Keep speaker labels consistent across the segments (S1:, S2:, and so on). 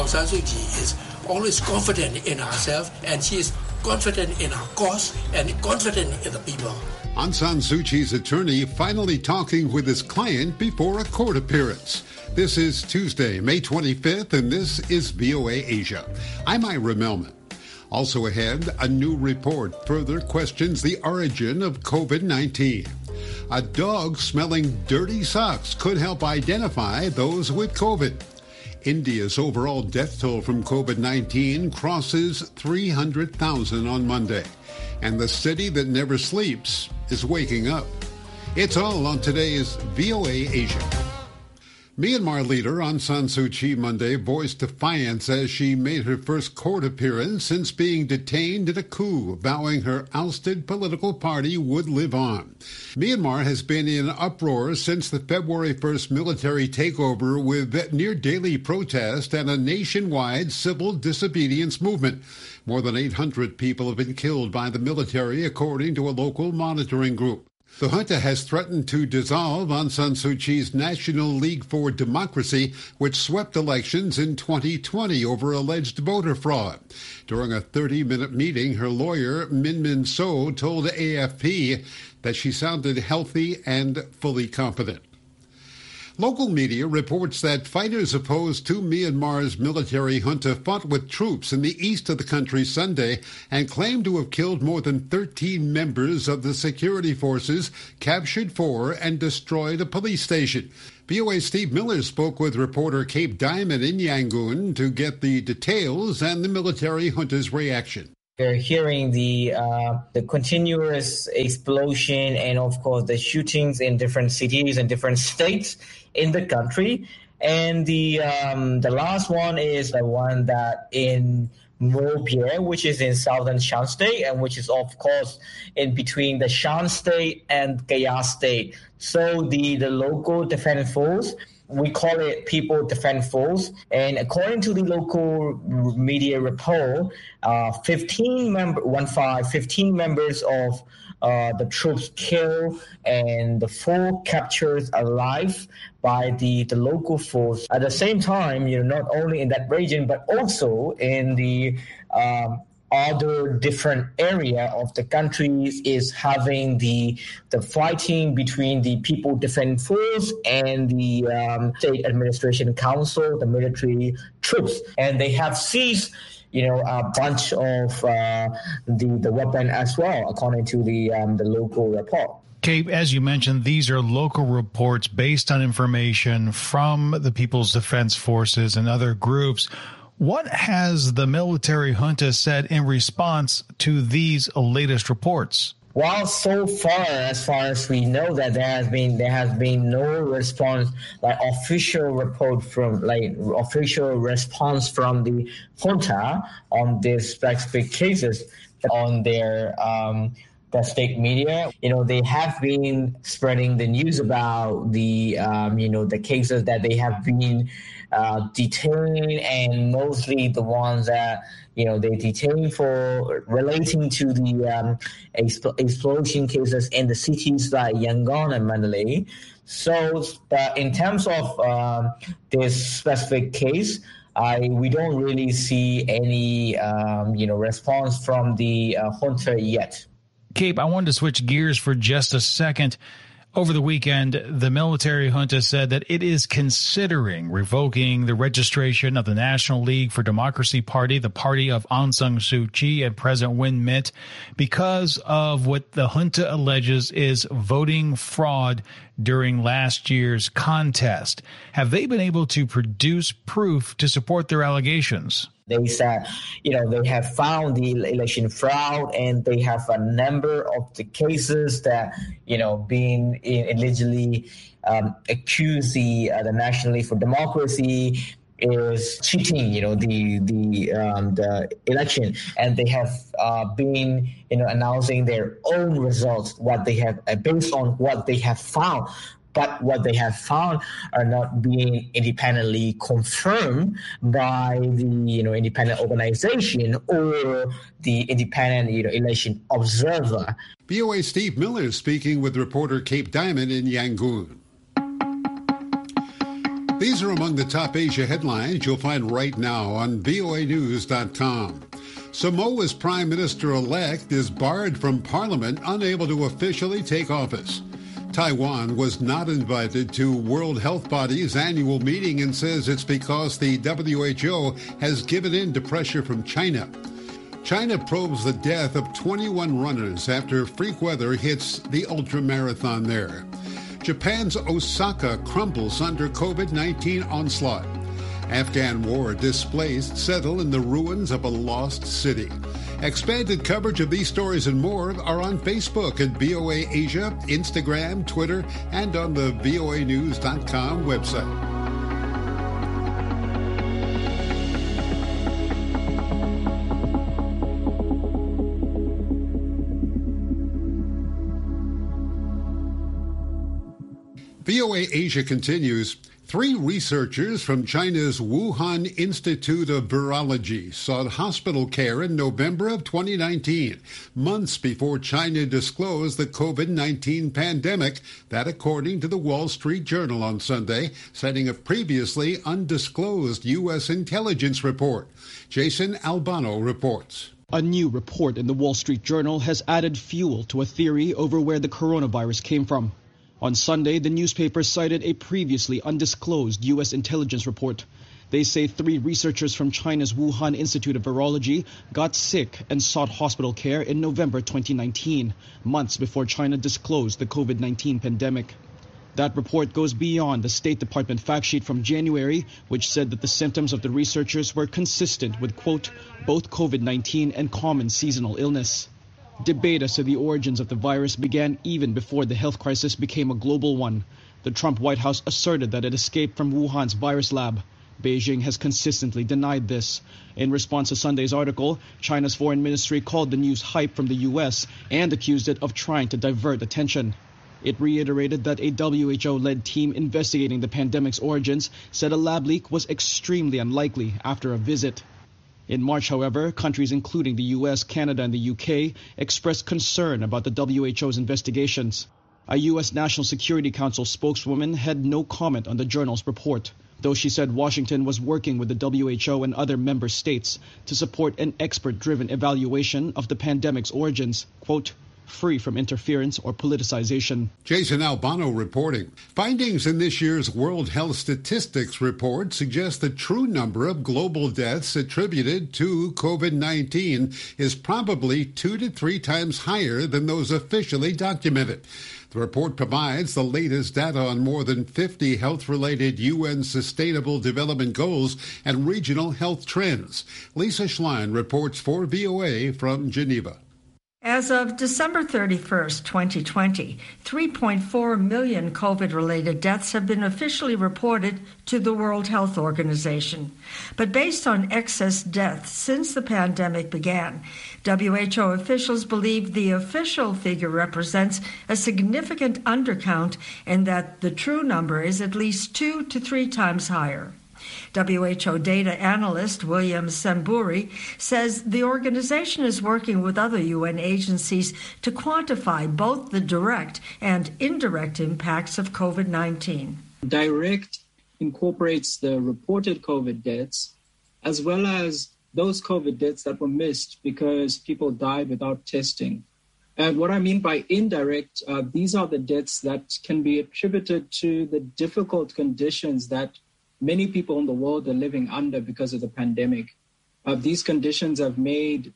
S1: Aung San Suu Kyi is always confident in herself, and she is confident in her cause and confident in the people.
S2: Aung San Suu Kyi's attorney finally talking with his client before a court appearance. This is Tuesday, May 25th, and this is VOA Asia. I'm Ira Melman. Also ahead, a new report further questions the origin of COVID-19. A dog smelling dirty socks could help identify those with COVID. India's overall death toll from COVID-19 crosses 300,000 on Monday. And the city that never sleeps is waking up. It's all on today's VOA Asia. Myanmar leader Aung San Suu Kyi Monday voiced defiance as she made her first court appearance since being detained in a coup, vowing her ousted political party would live on. Myanmar has been in uproar since the February 1st military takeover, with near-daily protest and a nationwide civil disobedience movement. More than 800 people have been killed by the military, according to a local monitoring group. The junta has threatened to dissolve Aung San Suu Kyi's National League for Democracy, which swept elections in 2020 over alleged voter fraud. During a 30-minute meeting, her lawyer, Min Min So, told AFP that she sounded healthy and fully competent. Local media reports that fighters opposed to Myanmar's military junta fought with troops in the east of the country Sunday and claimed to have killed more than 13 members of the security forces, captured 4, and destroyed a police station. VOA's Steve Miller spoke with reporter Cape Diamond in Yangon to get the details and the military junta's reaction.
S3: We're hearing the continuous explosion and, of course, the shootings in different cities and different states in the country. And the last one is the one that in Mo-Pie, which is in southern Shan State, and which is, of course, in between the Shan State and Gaya State. So the local defense force, we call it People Defense Force, and according to the local media report, 15 members of the troops killed and the 4 captured alive by the local force. At the same time, not only in that region, but also in the other different area of the country is having the fighting between the People Defense Force and the State Administration Council, the military troops. And they have seized a bunch of the weapon as well, according to the local report.
S4: Kate, as you mentioned, these are local reports based on information from the People's Defense Forces and other groups. What has the military junta said in response to these latest reports?
S3: Well, so far as we know, that there has been no response, official response from the junta on these specific cases. On their the state media, they have been spreading the news about the the cases that they have been detained, and mostly the ones that they detain for relating to the explosion cases in the cities like Yangon and Mandalay. So, in terms of this specific case, we don't really see any response from the junta yet.
S4: Cape, I wanted to switch gears for just a second. Over the weekend, the military junta said that it is considering revoking the registration of the National League for Democracy Party, the party of Aung San Suu Kyi and President Win Myint, because of what the junta alleges is voting fraud during last year's contest. Have they been able to produce proof to support their allegations?
S3: They said, they have found the election fraud, and they have a number of the cases that, being allegedly accused the National League for Democracy is cheating, the election, and they have been, announcing their own results, what they have based on what they have found. But what they have found are not being independently confirmed by the independent organization or the independent election observer.
S2: VOA Steve Miller speaking with reporter Cape Diamond in Yangon. These are among the top Asia headlines you'll find right now on voanews.com. Samoa's Prime Minister-elect is barred from Parliament, unable to officially take office. Taiwan was not invited to World Health Body's annual meeting and says it's because the WHO has given in to pressure from China. China probes the death of 21 runners after freak weather hits the ultramarathon there. Japan's Osaka crumbles under COVID-19 onslaught. Afghan war displaced settle in the ruins of a lost city. Expanded coverage of these stories and more are on Facebook at VOA Asia, Instagram, Twitter, and on the voanews.com website. VOA Asia continues. 3 researchers from China's Wuhan Institute of Virology sought hospital care in November of 2019, months before China disclosed the COVID-19 pandemic, that according to the Wall Street Journal on Sunday, citing a previously undisclosed U.S. intelligence report. Jason Albano reports.
S5: A new report in the Wall Street Journal has added fuel to a theory over where the coronavirus came from. On Sunday, the newspaper cited a previously undisclosed U.S. intelligence report. They say 3 researchers from China's Wuhan Institute of Virology got sick and sought hospital care in November 2019, months before China disclosed the COVID-19 pandemic. That report goes beyond the State Department fact sheet from January, which said that the symptoms of the researchers were consistent with, quote, both COVID-19 and common seasonal illness. Debate as to the origins of the virus began even before the health crisis became a global one. The Trump White House asserted that it escaped from Wuhan's virus lab. Beijing has consistently denied this. In response to Sunday's article, China's foreign ministry called the news hype from the U.S. and accused it of trying to divert attention. It reiterated that a WHO-led team investigating the pandemic's origins said a lab leak was extremely unlikely after a visit. In March, however, countries including the U.S., Canada, and the U.K. expressed concern about the WHO's investigations. A U.S. National Security Council spokeswoman had no comment on the journal's report, though she said Washington was working with the WHO and other member states to support an expert-driven evaluation of the pandemic's origins, quote, free from interference or politicization.
S2: Jason Albano reporting. Findings in this year's World Health Statistics report suggest the true number of global deaths attributed to COVID-19 is probably 2 to 3 times higher than those officially documented. The report provides the latest data on more than 50 health-related UN Sustainable Development Goals and regional health trends. Lisa Schlein reports for VOA from Geneva.
S6: As of December 31st, 2020, 3.4 million COVID-related deaths have been officially reported to the World Health Organization. But based on excess deaths since the pandemic began, WHO officials believe the official figure represents a significant undercount and that the true number is at least 2 to 3 times higher. WHO data analyst William Semburi says the organization is working with other UN agencies to quantify both the direct and indirect impacts of COVID-19.
S7: Direct incorporates the reported COVID deaths as well as those COVID deaths that were missed because people died without testing. And what I mean by indirect, these are the deaths that can be attributed to the difficult conditions that many people in the world are living under because of the pandemic. These conditions have made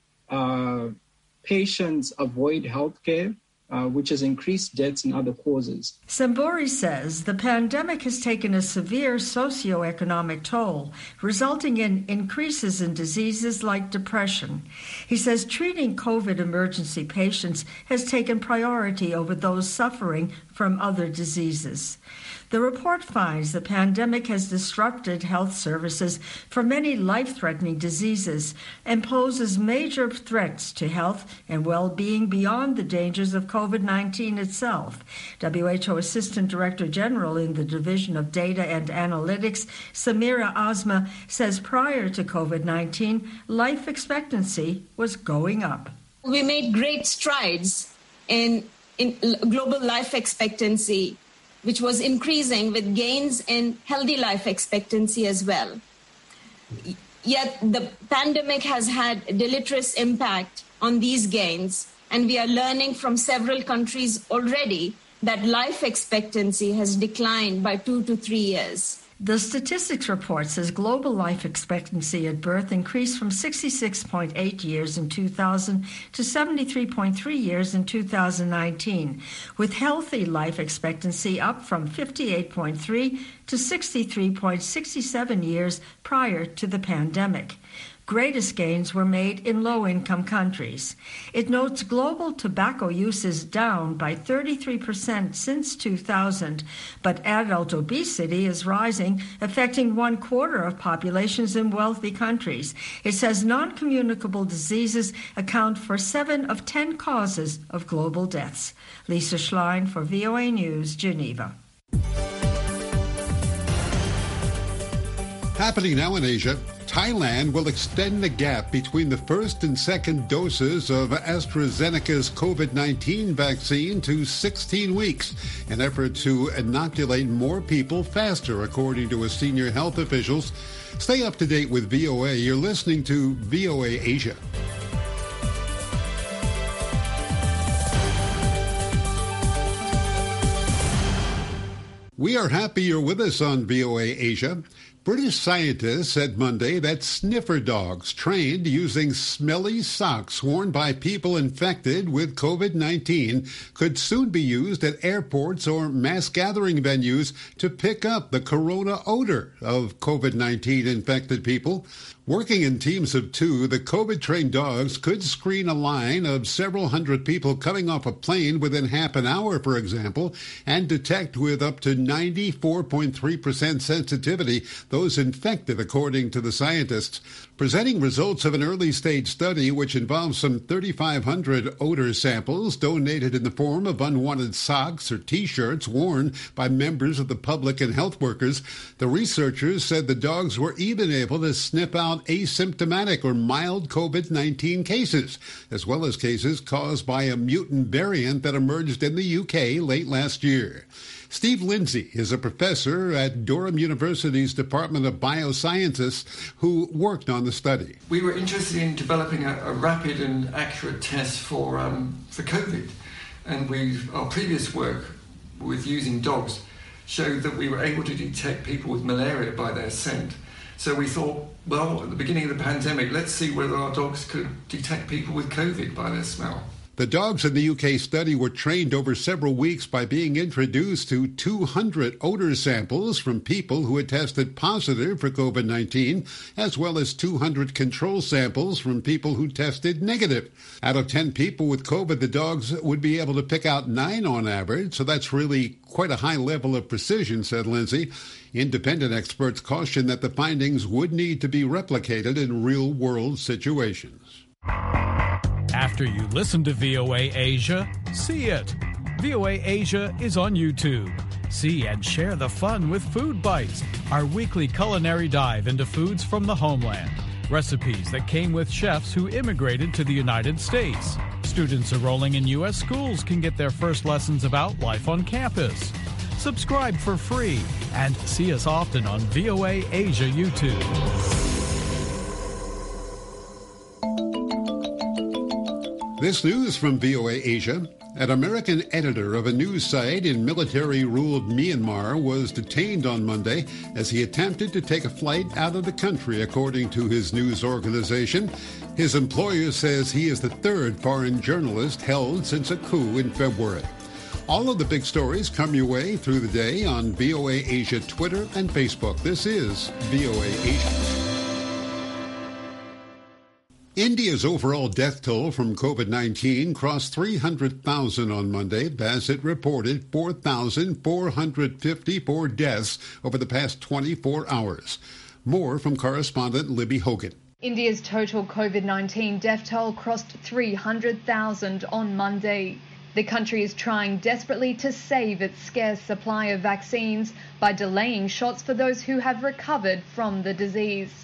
S7: patients avoid healthcare, which has increased deaths and other causes.
S6: Semburi says the pandemic has taken a severe socioeconomic toll, resulting in increases in diseases like depression. He says treating COVID emergency patients has taken priority over those suffering from other diseases. The report finds the pandemic has disrupted health services for many life-threatening diseases and poses major threats to health and well-being beyond the dangers of COVID-19 itself. WHO Assistant Director General in the Division of Data and Analytics, Samira Azma, says prior to COVID-19, life expectancy was going up.
S8: We made great strides in global life expectancy which was increasing with gains in healthy life expectancy as well. Yet the pandemic has had a deleterious impact on these gains, and we are learning from several countries already that life expectancy has declined by 2 to 3 years.
S6: The statistics report says global life expectancy at birth increased from 66.8 years in 2000 to 73.3 years in 2019, with healthy life expectancy up from 58.3 to 63.67 years prior to the pandemic. Greatest gains were made in low-income countries. It notes global tobacco use is down by 33% since 2000, but adult obesity is rising, affecting 1/4 of populations in wealthy countries. It says non-communicable diseases account for 7 of 10 causes of global deaths. Lisa Schlein for VOA News, Geneva.
S2: Happening now in Asia, Thailand will extend the gap between the first and second doses of AstraZeneca's COVID-19 vaccine to 16 weeks, an effort to inoculate more people faster, according to a senior health officials. Stay up to date with VOA. You're listening to VOA Asia. We are happy you're with us on VOA Asia. British scientists said Monday that sniffer dogs trained using smelly socks worn by people infected with COVID-19 could soon be used at airports or mass gathering venues to pick up the corona odor of COVID-19 infected people. Working in teams of 2, the COVID-trained dogs could screen a line of several hundred people coming off a plane within half an hour, for example, and detect with up to 94.3% sensitivity those infected, according to the scientists. Presenting results of an early-stage study which involves some 3,500 odor samples donated in the form of unwanted socks or T-shirts worn by members of the public and health workers, the researchers said the dogs were even able to sniff out asymptomatic or mild COVID-19 cases, as well as cases caused by a mutant variant that emerged in the UK late last year. Steve Lindsay is a professor at Durham University's Department of Biosciences who worked on the study.
S9: We were interested in developing a rapid and accurate test for COVID, and our previous work with using dogs showed that we were able to detect people with malaria by their scent. So we thought, well, at the beginning of the pandemic, let's see whether our dogs could detect people with COVID by their smell.
S2: The dogs in the UK study were trained over several weeks by being introduced to 200 odor samples from people who had tested positive for COVID-19, as well as 200 control samples from people who tested negative. Out of 10 people with COVID, the dogs would be able to pick out 9 on average, so that's really quite a high level of precision, said Lindsay. Independent experts caution that the findings would need to be replicated in real-world situations.
S10: After you listen to VOA Asia, see it. VOA Asia is on YouTube. See and share the fun with Food Bites, our weekly culinary dive into foods from the homeland. Recipes that came with chefs who immigrated to the United States. Students enrolling in U.S. schools can get their first lessons about life on campus. Subscribe for free and see us often on VOA Asia YouTube.
S2: This news from VOA Asia. An American editor of a news site in military-ruled Myanmar was detained on Monday as he attempted to take a flight out of the country, according to his news organization. His employer says he is the 3rd foreign journalist held since a coup in February. All of the big stories come your way through the day on VOA Asia Twitter and Facebook. This is VOA Asia. India's overall death toll from COVID-19 crossed 300,000 on Monday as it reported 4,454 deaths over the past 24 hours. More from correspondent Libby Hogan.
S11: India's total COVID-19 death toll crossed 300,000 on Monday. The country is trying desperately to save its scarce supply of vaccines by delaying shots for those who have recovered from the disease.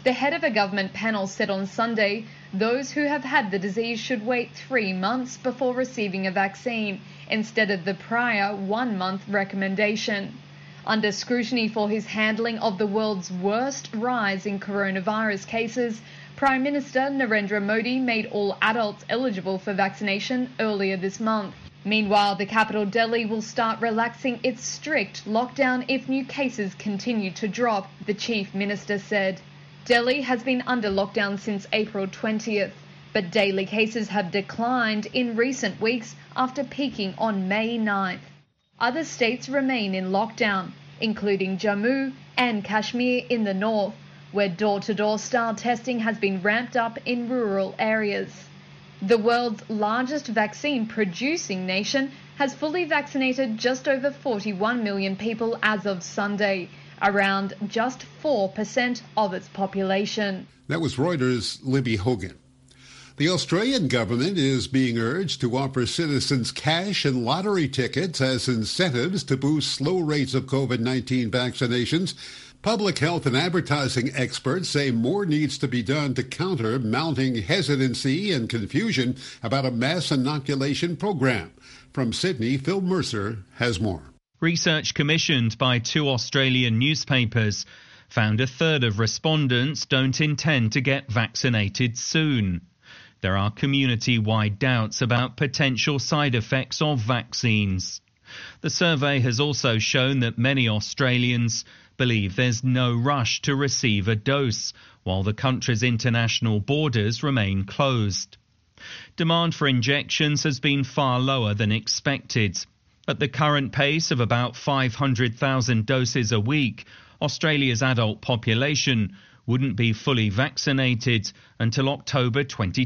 S11: The head of a government panel said on Sunday those who have had the disease should wait 3 months before receiving a vaccine instead of the prior 1-month recommendation. Under scrutiny for his handling of the world's worst rise in coronavirus cases, Prime Minister Narendra Modi made all adults eligible for vaccination earlier this month. Meanwhile, the capital Delhi will start relaxing its strict lockdown if new cases continue to drop, the Chief Minister said. Delhi has been under lockdown since April 20th, but daily cases have declined in recent weeks after peaking on May 9th. Other states remain in lockdown, including Jammu and Kashmir in the north, where door-to-door style testing has been ramped up in rural areas. The world's largest vaccine-producing nation has fully vaccinated just over 41 million people as of Sunday, around just 4% of its population.
S2: That was Reuters' Libby Hogan. The Australian government is being urged to offer citizens cash and lottery tickets as incentives to boost slow rates of COVID-19 vaccinations. Public health and advertising experts say more needs to be done to counter mounting hesitancy and confusion about a mass inoculation program. From Sydney, Phil Mercer has more.
S12: Research commissioned by 2 Australian newspapers found a third of respondents don't intend to get vaccinated soon. There are community-wide doubts about potential side effects of vaccines. The survey has also shown that many Australians believe there's no rush to receive a dose, while the country's international borders remain closed. Demand for injections has been far lower than expected. At the current pace of about 500,000 doses a week, Australia's adult population wouldn't be fully vaccinated until October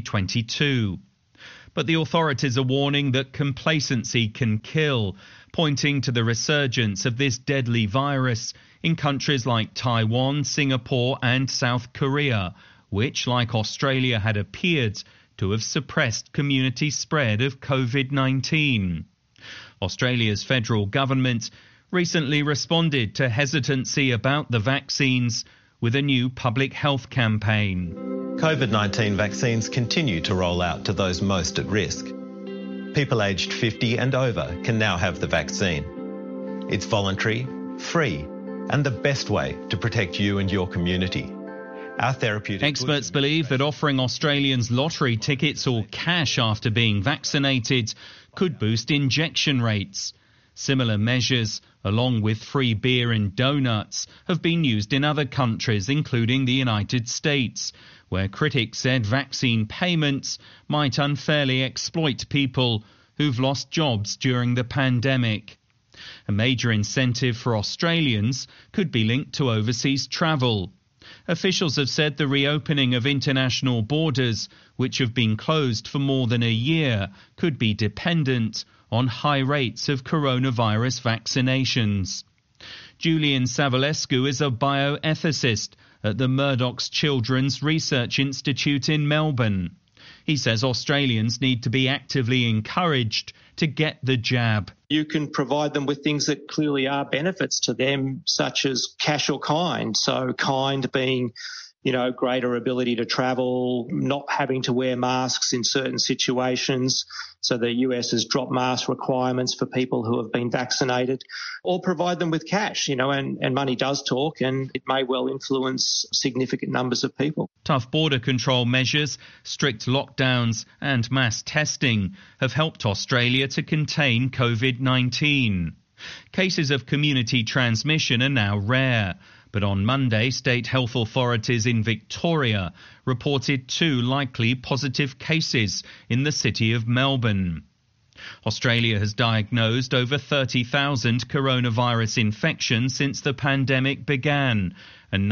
S12: 2022. But the authorities are warning that complacency can kill, pointing to the resurgence of this deadly virus in countries like Taiwan, Singapore and South Korea, which, like Australia, had appeared to have suppressed community spread of COVID-19. Australia's federal government recently responded to hesitancy about the vaccines with a new public health campaign.
S13: COVID-19 vaccines continue to roll out to those most at risk. People aged 50 and over can now have the vaccine. It's voluntary, free, and the best way to protect you and your community. Our therapeutic
S12: Experts believe that offering Australians lottery tickets or cash after being vaccinated could boost injection rates. Similar measures, along with free beer and donuts, have been used in other countries, including the United States, where critics said vaccine payments might unfairly exploit people who've lost jobs during the pandemic. A major incentive for Australians could be linked to overseas travel. Officials have said the reopening of international borders, which have been closed for more than a year, could be dependent on high rates of coronavirus vaccinations. Julian Savulescu is a bioethicist at the Murdoch's Children's Research Institute in Melbourne. He says Australians need to be actively encouraged to get the jab.
S14: You can provide them with things that clearly are benefits to them, such as cash or kind. So kind being, greater ability to travel, not having to wear masks in certain situations. So the US has dropped mask requirements for people who have been vaccinated, or provide them with cash, and money does talk, and it may well influence significant numbers of people.
S12: Tough border control measures, strict lockdowns and mass testing have helped Australia to contain COVID-19. Cases of community transmission are now rare. But on Monday, state health authorities in Victoria reported 2 likely positive cases in the city of Melbourne. Australia has diagnosed over 30,000 coronavirus infections since the pandemic began, and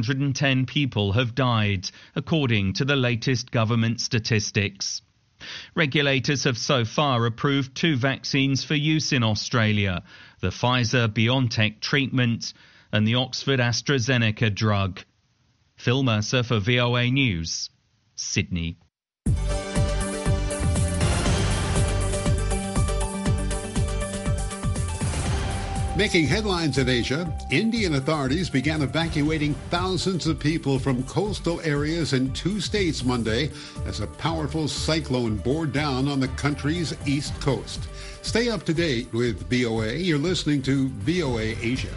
S12: 910 people have died, according to the latest government statistics. Regulators have so far approved 2 vaccines for use in Australia, the Pfizer-BioNTech treatment and the Oxford-AstraZeneca drug. Phil Mercer for VOA News, Sydney.
S2: Making headlines in Asia, Indian authorities began evacuating thousands of people from coastal areas in 2 states Monday as a powerful cyclone bore down on the country's east coast. Stay up to date with VOA. You're listening to VOA Asia.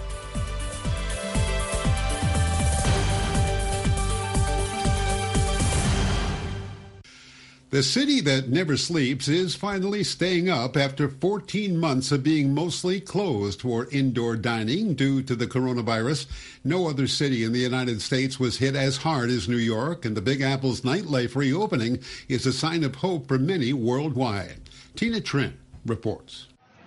S2: The city that never sleeps is finally staying up after 14 months of being mostly closed for indoor dining due to the coronavirus. No other city in the United States was hit as hard as New York, and the Big Apple's nightlife reopening is a sign of hope for many worldwide. Tina Trin reports.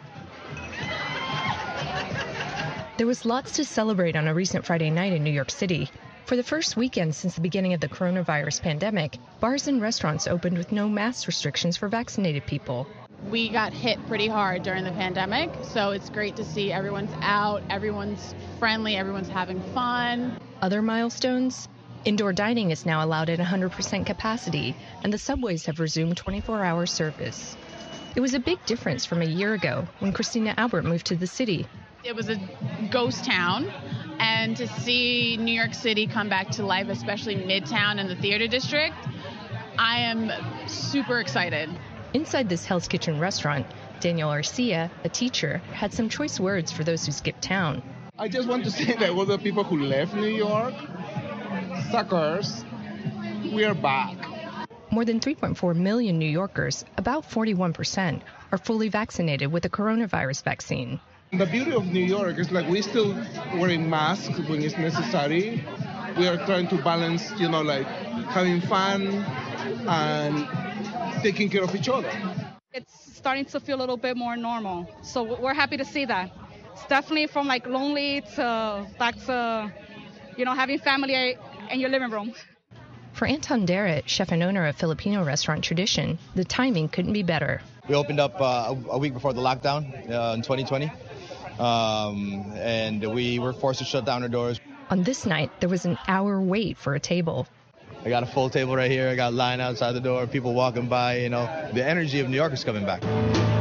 S15: There was lots to celebrate on a recent Friday night in New York City. For the first weekend since the beginning of the coronavirus pandemic, bars and restaurants opened with no mask restrictions for vaccinated people.
S16: We got hit pretty hard during the pandemic, so it's great to see everyone's out, everyone's friendly, everyone's having fun.
S15: Other milestones? Indoor dining is now allowed at 100% capacity, and the subways have resumed 24-hour service. It was a big difference from a year ago when Christina Albert moved to the city.
S16: It was a ghost town, and to see New York City come back to life, especially Midtown and the theater district, I am super excited.
S15: Inside this Hell's Kitchen restaurant, Daniel Arcia, a teacher, had some choice words for those who skipped town.
S17: I just want to say that all the people who left New York, suckers, we are back.
S15: More than 3.4 million New Yorkers, about 41%, are fully vaccinated with the coronavirus vaccine.
S17: The beauty of New York is like we're still wearing masks when it's necessary. We are trying to balance, like having fun and taking care of each other.
S18: It's starting to feel a little bit more normal. So we're happy to see that. It's definitely from like lonely to back to, having family in your living room.
S15: For Anton Derritt, chef and owner of Filipino restaurant Tradition, the timing couldn't be better.
S19: We opened up a week before the lockdown in 2020. And we were forced to shut down our doors.
S15: On this night, there was an hour wait for a table.
S19: I got a full table right here. I got a line outside the door, people walking by, The energy of New York is coming back.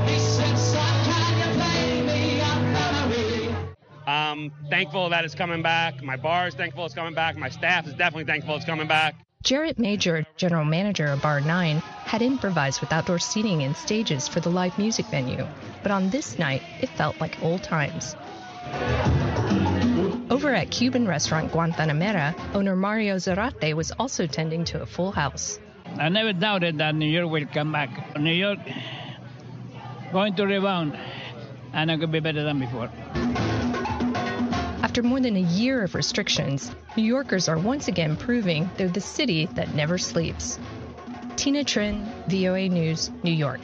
S20: Thankful that it's coming back. My bar is thankful it's coming back. My staff is definitely thankful it's coming back.
S15: Jarrett Major, general manager of Bar 9, had improvised with outdoor seating and stages for the live music venue. But on this night, it felt like old times. Over at Cuban restaurant Guantanamera, owner Mario Zarate was also tending to a full house.
S21: I never doubted that New York will come back. New York going to rebound, and it could be better than before.
S15: After more than a year of restrictions, New Yorkers are once again proving they're the city that never sleeps. Tina Trin, VOA News, New York.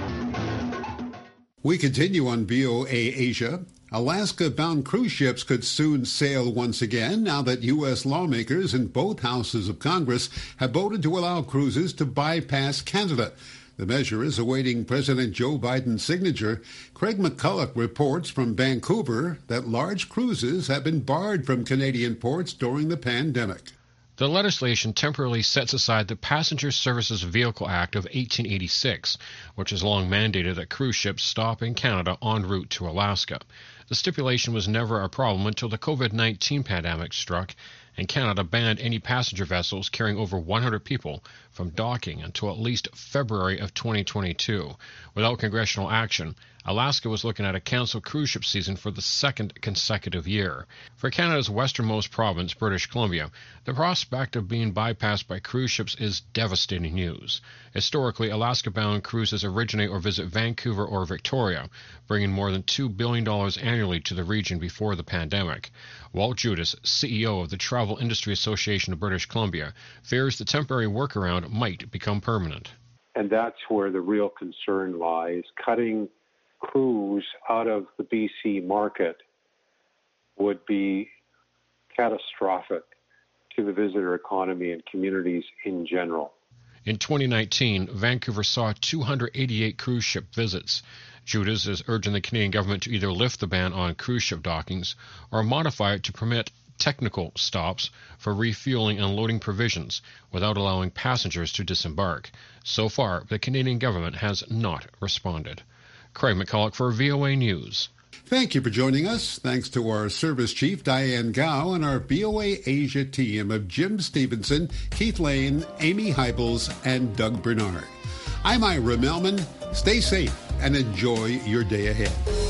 S2: We continue on VOA Asia. Alaska-bound cruise ships could soon sail once again now that U.S. lawmakers in both houses of Congress have voted to allow cruises to bypass Canada. The measure is awaiting President Joe Biden's signature. Craig McCulloch reports from Vancouver that large cruises have been barred from Canadian ports during the pandemic.
S22: The legislation temporarily sets aside the Passenger Services Vehicle Act of 1886, which has long mandated that cruise ships stop in Canada en route to Alaska. The stipulation was never a problem until the COVID-19 pandemic struck, and Canada banned any passenger vessels carrying over 100 people from docking until at least February of 2022. Without congressional action, Alaska was looking at a canceled cruise ship season for the second consecutive year. For Canada's westernmost province, British Columbia, the prospect of being bypassed by cruise ships is devastating news. Historically, Alaska-bound cruises originate or visit Vancouver or Victoria, bringing more than $2 billion annually to the region before the pandemic. Walt Judas, CEO of the Travel Industry Association of British Columbia, fears the temporary workaround might become permanent.
S23: And that's where the real concern lies. Cutting cruise out of the BC market would be catastrophic to the visitor economy and communities in general.
S22: In 2019, Vancouver saw 288 cruise ship visits. Judas is urging the Canadian government to either lift the ban on cruise ship dockings or modify it to permit technical stops for refueling and loading provisions without allowing passengers to disembark. So far, the Canadian government has not responded. Craig McCulloch for VOA News.
S2: Thank you for joining us. Thanks to our service chief, Diane Gao, and our VOA Asia team of Jim Stevenson, Keith Lane, Amy Hybels, and Doug Bernard. I'm Ira Melman. Stay safe and enjoy your day ahead.